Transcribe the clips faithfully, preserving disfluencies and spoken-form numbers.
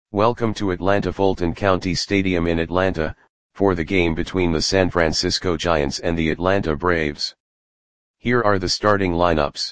Welcome to Atlanta Fulton County Stadium in Atlanta, for the game between the San Francisco Giants and the Atlanta Braves. Here are the starting lineups.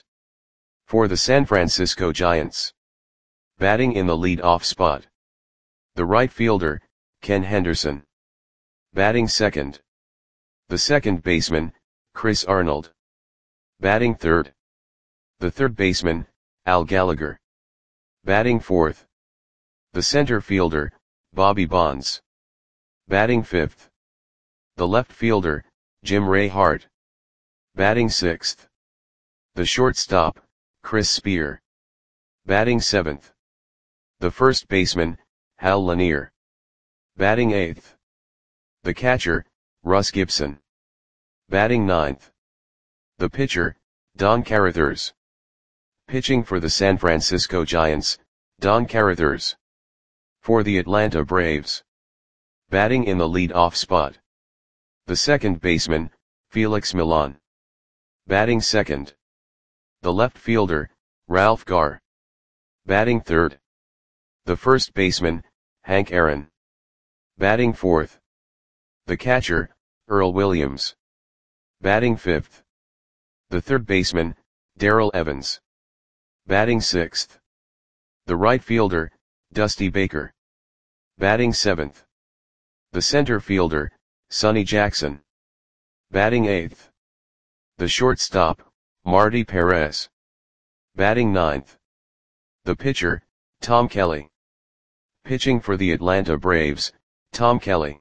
For the San Francisco Giants. Batting in the lead-off spot. The right fielder, Ken Henderson. Batting second. The second baseman, Chris Arnold. Batting third. The third baseman, Al Gallagher. Batting fourth. The center fielder, Bobby Bonds. Batting fifth. The left fielder, Jim Ray Hart. Batting sixth. The shortstop, Chris Spear. Batting seventh. The first baseman, Hal Lanier. Batting eighth. The catcher, Russ Gibson. Batting ninth. The pitcher, Don Carruthers. Pitching for the San Francisco Giants, Don Carruthers. For the Atlanta Braves. Batting in the lead-off spot. The second baseman, Felix Millan. Batting second. The left fielder, Ralph Garr. Batting third. The first baseman, Hank Aaron. Batting fourth. The catcher, Earl Williams. Batting fifth. The third baseman, Darrell Evans. Batting sixth. The right fielder, Dusty Baker. Batting seventh. The center fielder, Sonny Jackson. Batting eighth. The shortstop, Marty Perez. Batting ninth. The pitcher, Tom Kelly. Pitching for the Atlanta Braves, Tom Kelly.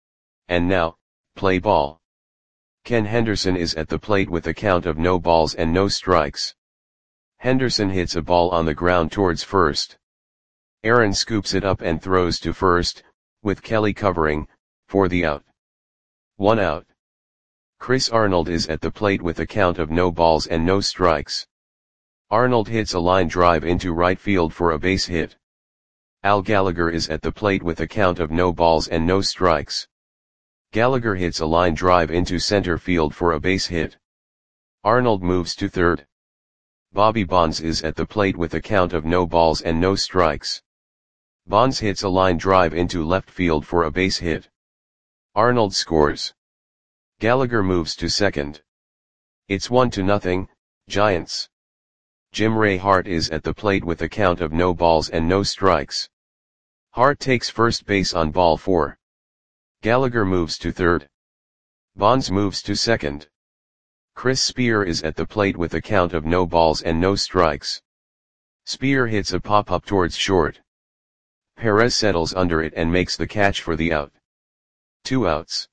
And now, play ball. Ken Henderson is at the plate with a count of no balls and no strikes. Henderson hits a ball on the ground towards first. Aaron scoops it up and throws to first, with Kelly covering, for the out. One out. Chris Arnold is at the plate with a count of no balls and no strikes. Arnold hits a line drive into right field for a base hit. Al Gallagher is at the plate with a count of no balls and no strikes. Gallagher hits a line drive into center field for a base hit. Arnold moves to third. Bobby Bonds is at the plate with a count of no balls and no strikes. Bonds hits a line drive into left field for a base hit. Arnold scores. Gallagher moves to second. It's one to nothing, Giants. Jim Ray Hart is at the plate with a count of no balls and no strikes. Hart takes first base on ball four. Gallagher moves to third. Bonds moves to second. Chris Spear is at the plate with a count of no balls and no strikes. Spear hits a pop-up towards short. Perez settles under it and makes the catch for the out. Two outs.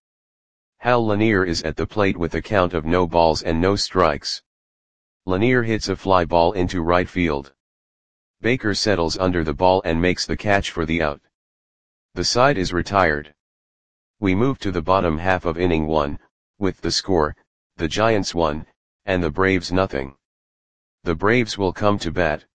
Hal Lanier is at the plate with a count of no balls and no strikes. Lanier hits a fly ball into right field. Baker settles under the ball and makes the catch for the out. The side is retired. We move to the bottom half of inning one, with the score, the Giants one, and the Braves nothing. The Braves will come to bat.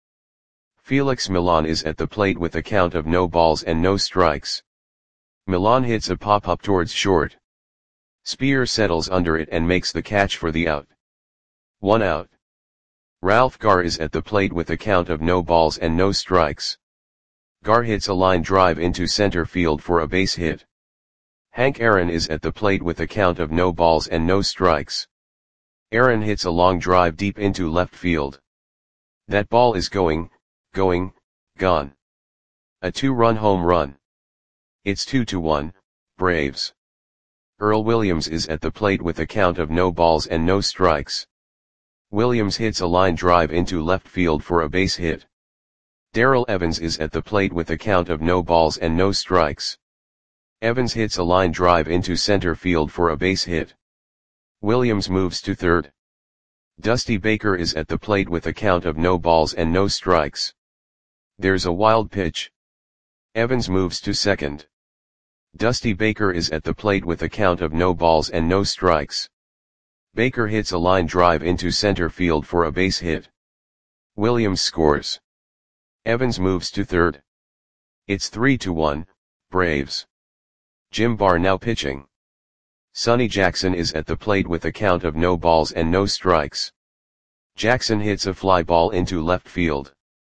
Felix Millan is at the plate with a count of no balls and no strikes. Millan hits a pop-up towards short. Spear settles under it and makes the catch for the out. One out. Ralph Garr is at the plate with a count of no balls and no strikes. Garr hits a line drive into center field for a base hit. Hank Aaron is at the plate with a count of no balls and no strikes. Aaron hits a long drive deep into left field. That ball is going, going, gone. A two-run home run. It's two to one, Braves. Earl Williams is at the plate with a count of no balls and no strikes. Williams hits a line drive into left field for a base hit. Darrell Evans is at the plate with a count of no balls and no strikes. Evans hits a line drive into center field for a base hit. Williams moves to third. Dusty Baker is at the plate with a count of no balls and no strikes. There's a wild pitch. Evans moves to second. Dusty Baker is at the plate with a count of no balls and no strikes. Baker hits a line drive into center field for a base hit. Williams scores. Evans moves to third. It's three to one, Braves. Jim Barr now pitching. Sonny Jackson is at the plate with a count of no balls and no strikes. Jackson hits a fly ball into left field.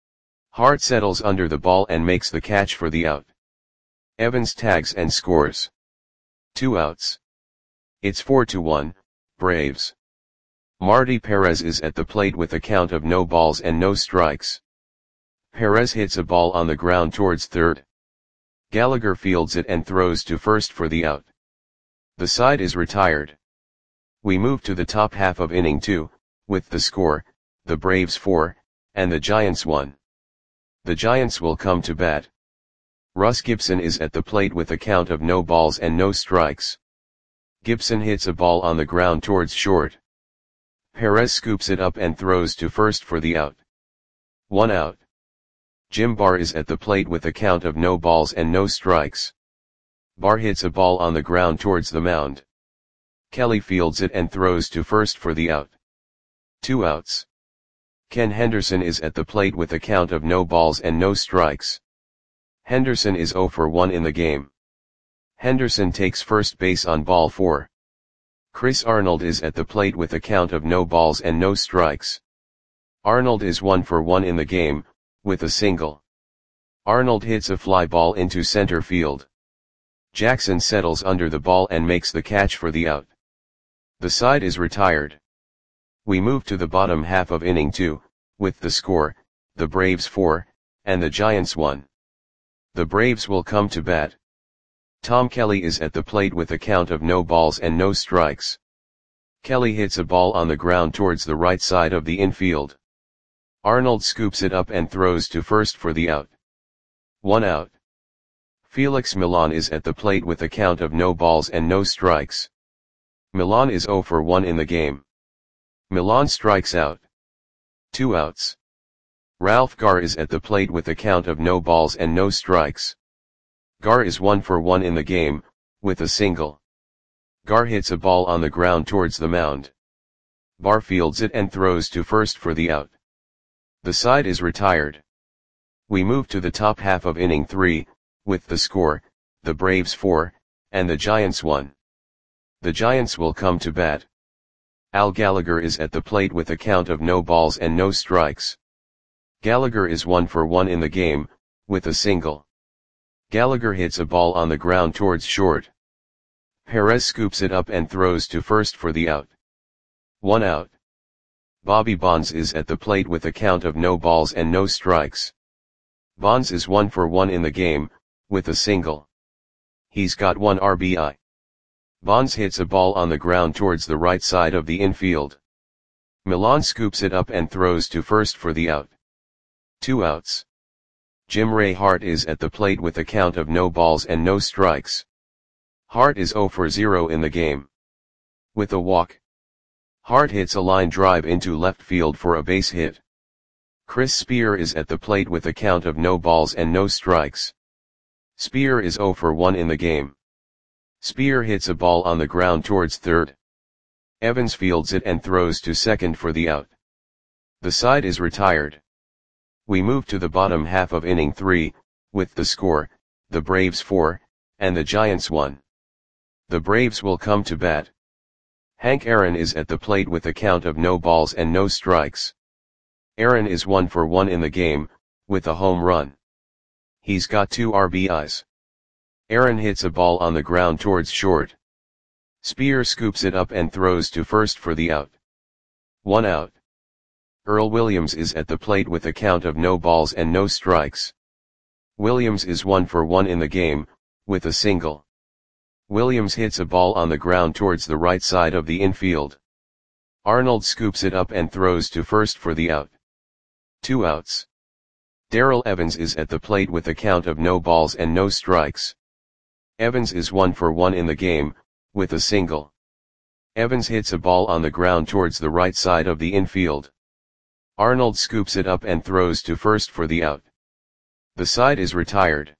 Hart settles under the ball and makes the catch for the out. Evans tags and scores. Two outs. It's four to one, Braves. Marty Perez is at the plate with a count of no balls and no strikes. Perez hits a ball on the ground towards third. Gallagher fields it and throws to first for the out. The side is retired. We move to the top half of inning two, with the score, the Braves four, and the Giants one. The Giants will come to bat. Russ Gibson is at the plate with a count of no balls and no strikes. Gibson hits a ball on the ground towards short. Perez scoops it up and throws to first for the out. One out. Jim Barr is at the plate with a count of no balls and no strikes. Barr hits a ball on the ground towards the mound. Kelly fields it and throws to first for the out. Two outs. Ken Henderson is at the plate with a count of no balls and no strikes. Henderson is oh for one in the game. Henderson takes first base on ball four. Chris Arnold is at the plate with a count of no balls and no strikes. Arnold is one for one in the game, with a single. Arnold hits a fly ball into center field. Jackson settles under the ball and makes the catch for the out. The side is retired. We move to the bottom half of inning two, with the score, the Braves four, and the Giants one. The Braves will come to bat. Tom Kelly is at the plate with a count of no balls and no strikes. Kelly hits a ball on the ground towards the right side of the infield. Arnold scoops it up and throws to first for the out. One out. Felix Millan is at the plate with a count of no balls and no strikes. Millan is oh for one in the game. Millan strikes out. Two outs. Ralph Garr is at the plate with a count of no balls and no strikes. Garr is one for one in the game, with a single. Garr hits a ball on the ground towards the mound. Barr fields it and throws to first for the out. The side is retired. We move to the top half of inning three, with the score, the Braves four, and the Giants one. The Giants will come to bat. Al Gallagher is at the plate with a count of no balls and no strikes. Gallagher is one for one in the game, with a single. Gallagher hits a ball on the ground towards short. Perez scoops it up and throws to first for the out. One out. Bobby Bonds is at the plate with a count of no balls and no strikes. Bonds is one for one in the game, with a single. He's got one R B I. Bonds hits a ball on the ground towards the right side of the infield. Millan scoops it up and throws to first for the out. Two outs. Jim Ray Hart is at the plate with a count of no balls and no strikes. Hart is oh for zero in the game. With a walk. Hart hits a line drive into left field for a base hit. Chris Spear is at the plate with a count of no balls and no strikes. Spear is oh for one in the game. Spear hits a ball on the ground towards third. Evans fields it and throws to second for the out. The side is retired. We move to the bottom half of inning three, with the score, the Braves four, and the Giants one. The Braves will come to bat. Hank Aaron is at the plate with a count of no balls and no strikes. Aaron is one for one in the game, with a home run. He's got two R B Is. Aaron hits a ball on the ground towards short. Spear scoops it up and throws to first for the out. One out. Earl Williams is at the plate with a count of no balls and no strikes. Williams is one for one in the game, with a single. Williams hits a ball on the ground towards the right side of the infield. Arnold scoops it up and throws to first for the out. Two outs. Darrell Evans is at the plate with a count of no balls and no strikes. Evans is one for one in the game, with a single. Evans hits a ball on the ground towards the right side of the infield. Arnold scoops it up and throws to first for the out. The side is retired.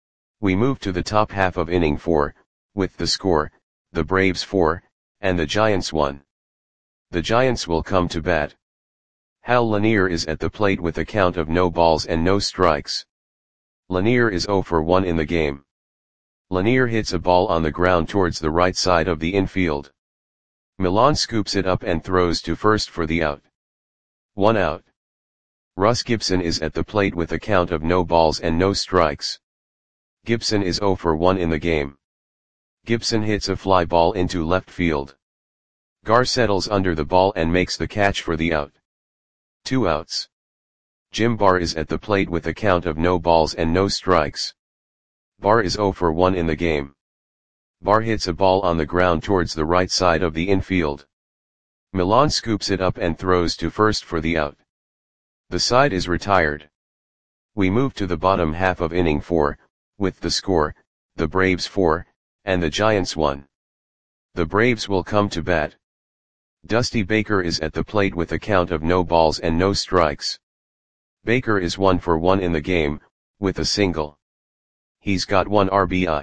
We move to the top half of inning four, with the score, the Braves four, and the Giants one. The Giants will come to bat. Hal Lanier is at the plate with a count of no balls and no strikes. Lanier is oh for one in the game. Lanier hits a ball on the ground towards the right side of the infield. Millan scoops it up and throws to first for the out. One out. Russ Gibson is at the plate with a count of no balls and no strikes. Gibson is zero for one in the game. Gibson hits a fly ball into left field. Gar settles under the ball and makes the catch for the out. Two outs. Jim Barr is at the plate with a count of no balls and no strikes. Barr is zero for one in the game. Barr hits a ball on the ground towards the right side of the infield. Milan scoops it up and throws to first for the out. The side is retired. We move to the bottom half of inning four, with the score, the Braves four, and the Giants one. The Braves will come to bat. Dusty Baker is at the plate with a count of no balls and no strikes. Baker is one for one in the game, with a single. He's got one R B I.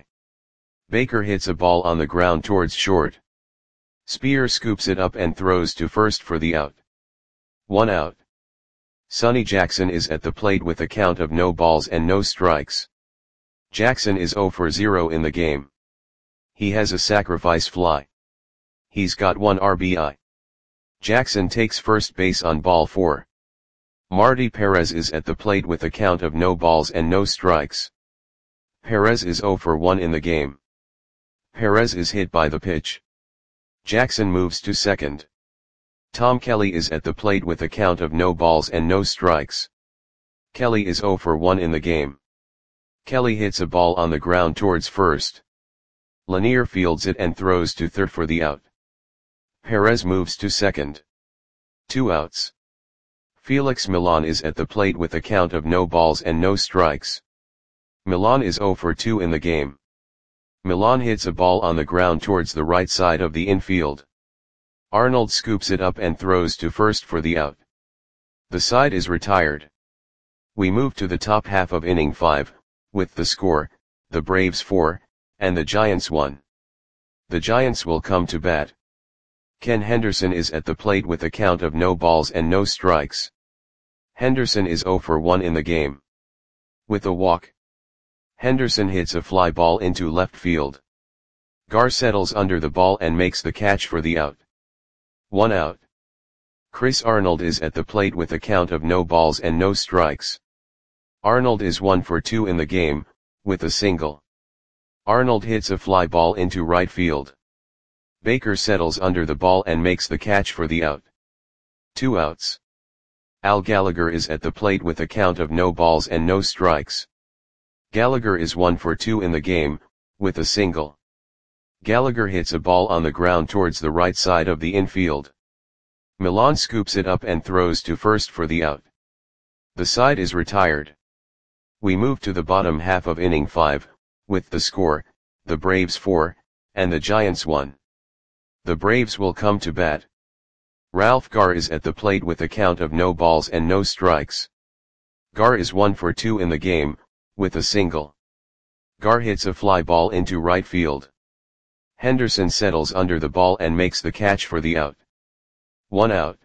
Baker hits a ball on the ground towards short. Spear scoops it up and throws to first for the out. One out. Sonny Jackson is at the plate with a count of no balls and no strikes. Jackson is zero for zero in the game. He has a sacrifice fly. He's got one R B I. Jackson takes first base on ball four. Marty Perez is at the plate with a count of no balls and no strikes. Perez is zero for one in the game. Perez is hit by the pitch. Jackson moves to second. Tom Kelly is at the plate with a count of no balls and no strikes. Kelly is zero for one in the game. Kelly hits a ball on the ground towards first. Lanier fields it and throws to third for the out. Perez moves to second. Two outs. Felix Milan is at the plate with a count of no balls and no strikes. Milan is zero for two in the game. Milan hits a ball on the ground towards the right side of the infield. Arnold scoops it up and throws to first for the out. The side is retired. We move to the top half of inning five, with the score, the Braves four, and the Giants one. The Giants will come to bat. Ken Henderson is at the plate with a count of no balls and no strikes. Henderson is zero for one in the game. With a walk. Henderson hits a fly ball into left field. Gar settles under the ball and makes the catch for the out. One out. Chris Arnold is at the plate with a count of no balls and no strikes. Arnold is one for two in the game, with a single. Arnold hits a fly ball into right field. Baker settles under the ball and makes the catch for the out. Two outs. Al Gallagher is at the plate with a count of no balls and no strikes. Gallagher is one for two in the game, with a single. Gallagher hits a ball on the ground towards the right side of the infield. Milan scoops it up and throws to first for the out. The side is retired. We move to the bottom half of inning five, with the score, the Braves four, and the Giants one. The Braves will come to bat. Ralph Gar is at the plate with a count of no balls and no strikes. Gar is one for two in the game, with a single. Gar hits a fly ball into right field. Henderson settles under the ball and makes the catch for the out. One out.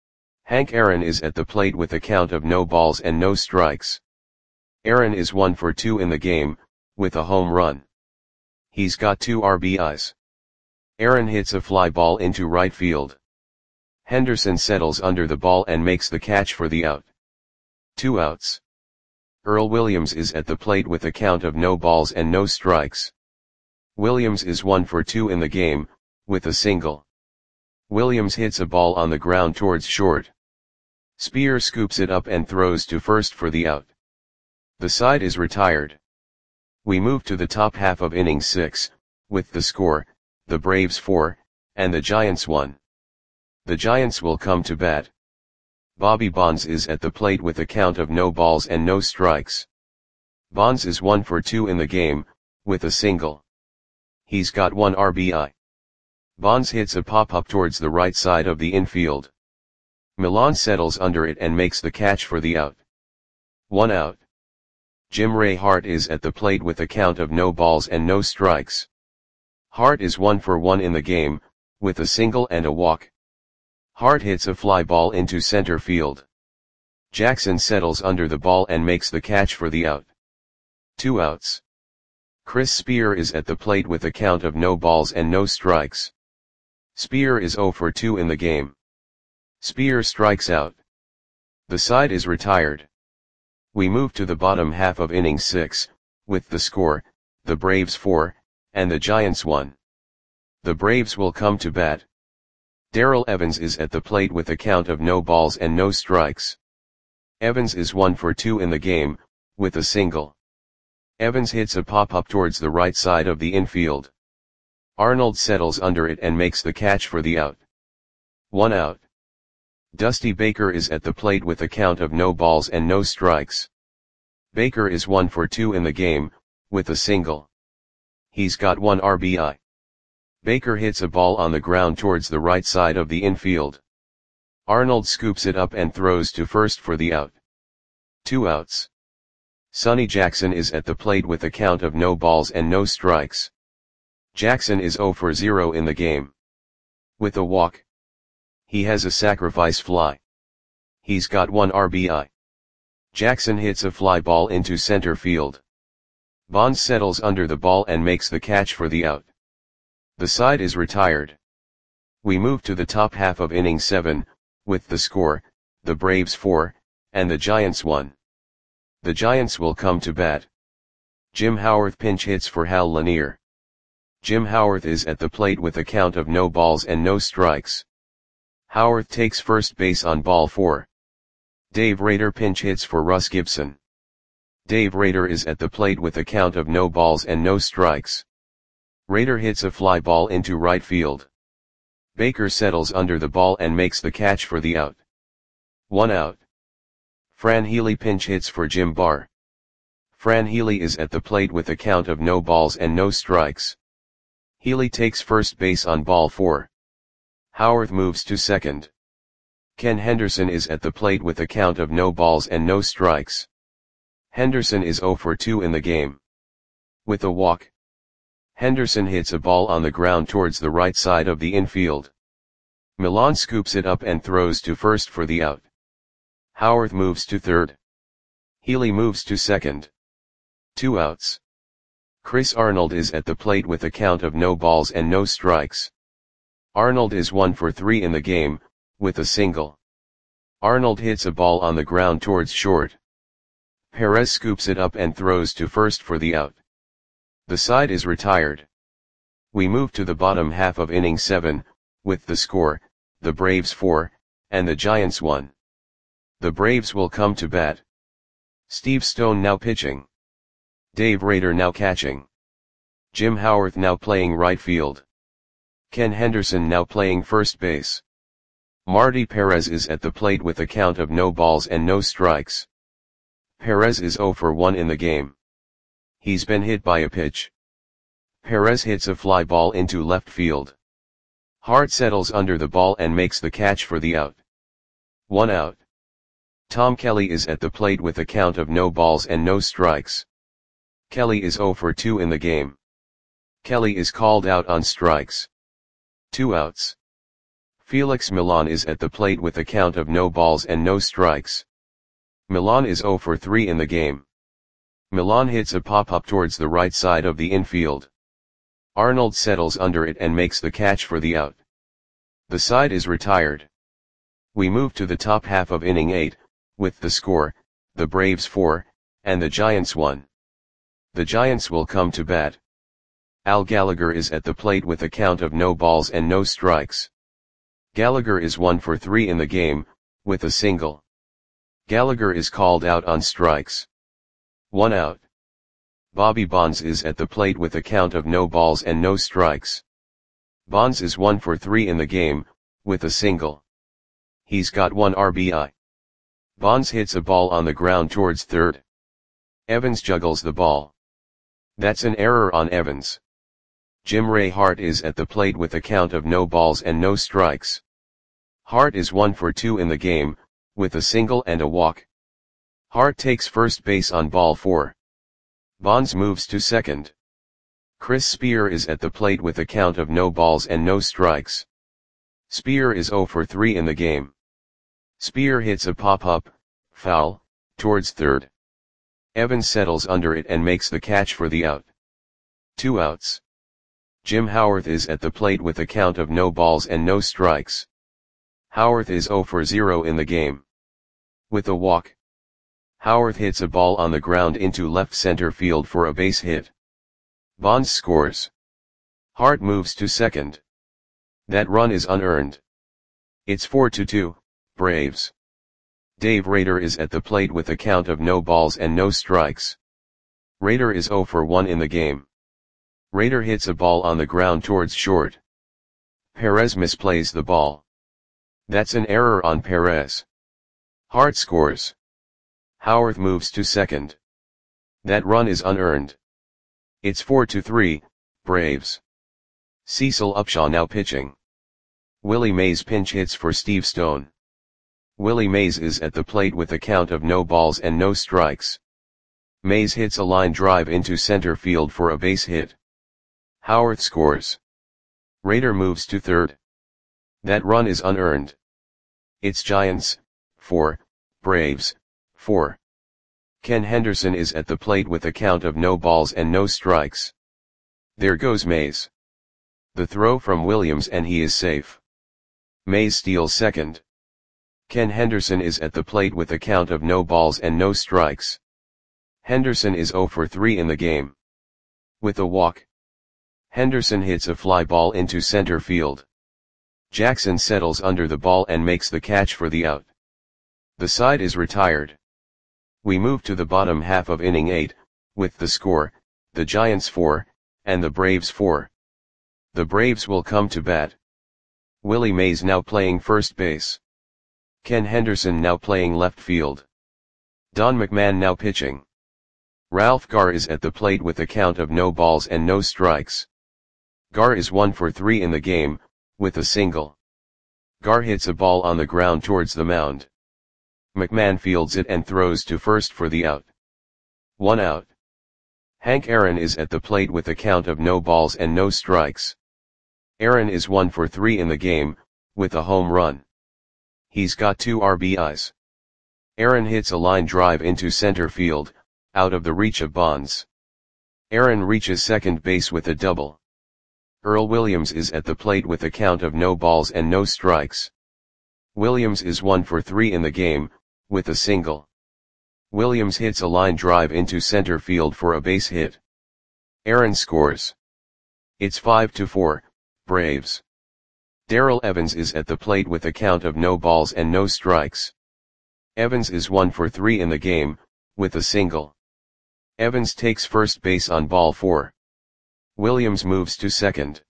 Hank Aaron is at the plate with a count of no balls and no strikes. Aaron is one for two in the game, with a home run. He's got two R B Is. Aaron hits a fly ball into right field. Henderson settles under the ball and makes the catch for the out. Two outs. Earl Williams is at the plate with a count of no balls and no strikes. Williams is one for two in the game, with a single. Williams hits a ball on the ground towards short. Spear scoops it up and throws to first for the out. The side is retired. We move to the top half of inning six, with the score, the Braves four, and the Giants one. The Giants will come to bat. Bobby Bonds is at the plate with a count of no balls and no strikes. Bonds is one for two in the game, with a single. He's got one R B I. Bonds hits a pop-up towards the right side of the infield. Milan settles under it and makes the catch for the out. One out. Jim Ray Hart is at the plate with a count of no balls and no strikes. Hart is one for one in the game, with a single and a walk. Hart hits a fly ball into center field. Jackson settles under the ball and makes the catch for the out. Two outs. Chris Spear is at the plate with a count of no balls and no strikes. Spear is zero for two in the game. Spear strikes out. The side is retired. We move to the bottom half of inning six, with the score, the Braves four, and the Giants one. The Braves will come to bat. Darrell Evans is at the plate with a count of no balls and no strikes. Evans is one for two in the game, with a single. Evans hits a pop-up towards the right side of the infield. Arnold settles under it and makes the catch for the out. One out. Dusty Baker is at the plate with a count of no balls and no strikes. Baker is one for two in the game, with a single. He's got one R B I. Baker hits a ball on the ground towards the right side of the infield. Arnold scoops it up and throws to first for the out. Two outs. Sonny Jackson is at the plate with a count of no balls and no strikes. Jackson is zero for zero in the game. With a walk. He has a sacrifice fly. He's got one R B I. Jackson hits a fly ball into center field. Bonds settles under the ball and makes the catch for the out. The side is retired. We move to the top half of inning seven, with the score, the Braves four, and the Giants one. The Giants will come to bat. Jim Howarth pinch hits for Hal Lanier. Jim Howarth is at the plate with a count of no balls and no strikes. Howarth takes first base on ball four. Dave Rader pinch hits for Russ Gibson. Dave Rader is at the plate with a count of no balls and no strikes. Rader hits a fly ball into right field. Baker settles under the ball and makes the catch for the out. One out. Fran Healy pinch hits for Jim Barr. Fran Healy is at the plate with a count of no balls and no strikes. Healy takes first base on ball four. Howarth moves to second. Ken Henderson is at the plate with a count of no balls and no strikes. Henderson is zero for two in the game. With a walk. Henderson hits a ball on the ground towards the right side of the infield. Milan scoops it up and throws to first for the out. Howarth moves to third. Healy moves to second. Two outs. Chris Arnold is at the plate with a count of no balls and no strikes. Arnold is one for three in the game, with a single. Arnold hits a ball on the ground towards short. Perez scoops it up and throws to first for the out. The side is retired. We move to the bottom half of inning seven, with the score, the Braves four, and the Giants one. The Braves will come to bat. Steve Stone now pitching. Dave Rader now catching. Jim Howarth now playing right field. Ken Henderson now playing first base. Marty Perez is at the plate with a count of no balls and no strikes. Perez is zero for one in the game. He's been hit by a pitch. Perez hits a fly ball into left field. Hart settles under the ball and makes the catch for the out. One out. Tom Kelly is at the plate with a count of no balls and no strikes. Kelly is zero for two in the game. Kelly is called out on strikes. Two outs. Felix Milan is at the plate with a count of no balls and no strikes. Milan is zero for three in the game. Milan hits a pop-up towards the right side of the infield. Arnold settles under it and makes the catch for the out. The side is retired. We move to the top half of inning eight, with the score, the Braves four, and the Giants one. The Giants will come to bat. Al Gallagher is at the plate with a count of no balls and no strikes. Gallagher is one for three in the game, with a single. Gallagher is called out on strikes. One out. Bobby Bonds is at the plate with a count of no balls and no strikes. Bonds is one for three in the game, with a single. He's got one R B I. Bonds hits a ball on the ground towards third. Evans juggles the ball. That's an error on Evans. Jim Ray Hart is at the plate with a count of no balls and no strikes. Hart is one for two in the game, with a single and a walk. Hart takes first base on ball four. Bonds moves to second. Chris Spear is at the plate with a count of no balls and no strikes. Spear is zero for three in the game. Spear hits a pop-up, foul, towards third. Evans settles under it and makes the catch for the out. Two outs. Jim Howarth is at the plate with a count of no balls and no strikes. Howarth is zero for zero in the game. With a walk, Howarth hits a ball on the ground into left center field for a base hit. Bonds scores. Hart moves to second. That run is unearned. It's four to two, Braves. Dave Rader is at the plate with a count of no balls and no strikes. Rader is zero for one in the game. Rader hits a ball on the ground towards short. Perez misplays the ball. That's an error on Perez. Hart scores. Howarth moves to second. That run is unearned. It's four to three, Braves. Cecil Upshaw now pitching. Willie Mays pinch hits for Steve Stone. Willie Mays is at the plate with a count of no balls and no strikes. Mays hits a line drive into center field for a base hit. Howarth scores. Rader moves to third. That run is unearned. It's Giants, four, Braves, four. Ken Henderson is at the plate with a count of no balls and no strikes. There goes Mays. The throw from Williams and he is safe. Mays steals second. Ken Henderson is at the plate with a count of no balls and no strikes. Henderson is zero for three in the game. With a walk, Henderson hits a fly ball into center field. Jackson settles under the ball and makes the catch for the out. The side is retired. We move to the bottom half of inning eight, with the score, the Giants four, and the Braves four. The Braves will come to bat. Willie Mays now playing first base. Ken Henderson now playing left field. Don McMahon now pitching. Ralph Garr is at the plate with a count of no balls and no strikes. Garr is one for three in the game, with a single. Garr hits a ball on the ground towards the mound. McMahon fields it and throws to first for the out. One out. Hank Aaron is at the plate with a count of no balls and no strikes. Aaron is one for three in the game, with a home run. He's got two R B Is. Aaron hits a line drive into center field, out of the reach of Bonds. Aaron reaches second base with a double. Earl Williams is at the plate with a count of no balls and no strikes. Williams is one for three in the game, with a single. Williams hits a line drive into center field for a base hit. Aaron scores. It's five to four, Braves. Darrell Evans is at the plate with a count of no balls and no strikes. Evans is one for three in the game, with a single. Evans takes first base on ball four. Williams moves to second.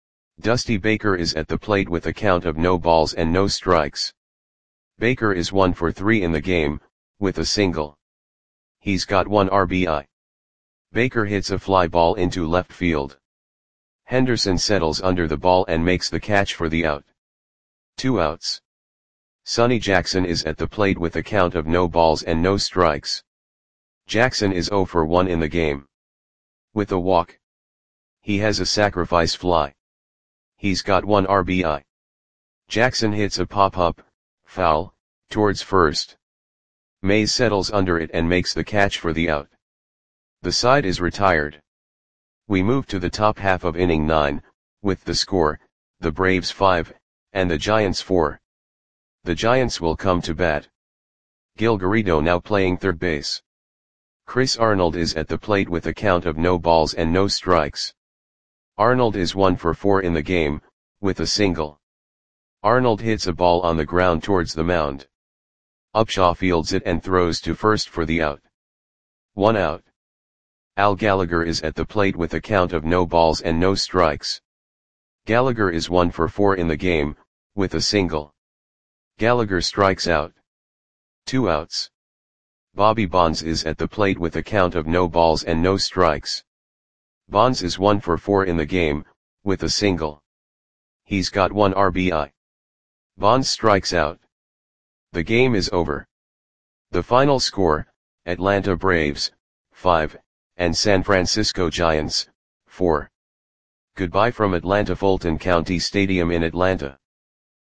Dusty Baker is at the plate with a count of no balls and no strikes. Baker is one for three in the game, with a single. He's got one R B I. Baker hits a fly ball into left field. Henderson settles under the ball and makes the catch for the out. Two outs. Sonny Jackson is at the plate with a count of no balls and no strikes. Jackson is zero for one in the game. With a walk, he has a sacrifice fly. He's got one R B I. Jackson hits a pop-up, foul, towards first. Mays settles under it and makes the catch for the out. The side is retired. We move to the top half of inning nine, with the score, the Braves five, and the Giants four. The Giants will come to bat. Gil Garrido now playing third base. Chris Arnold is at the plate with a count of no balls and no strikes. Arnold is one for four in the game, with a single. Arnold hits a ball on the ground towards the mound. Upshaw fields it and throws to first for the out. One out. Al Gallagher is at the plate with a count of no balls and no strikes. Gallagher is one for four in the game, with a single. Gallagher strikes out. Two outs. Bobby Bonds is at the plate with a count of no balls and no strikes. Bonds is one for four in the game, with a single. He's got one R B I. Bonds strikes out. The game is over. The final score, Atlanta Braves, five, and San Francisco Giants, four. Goodbye from Atlanta Fulton County Stadium in Atlanta.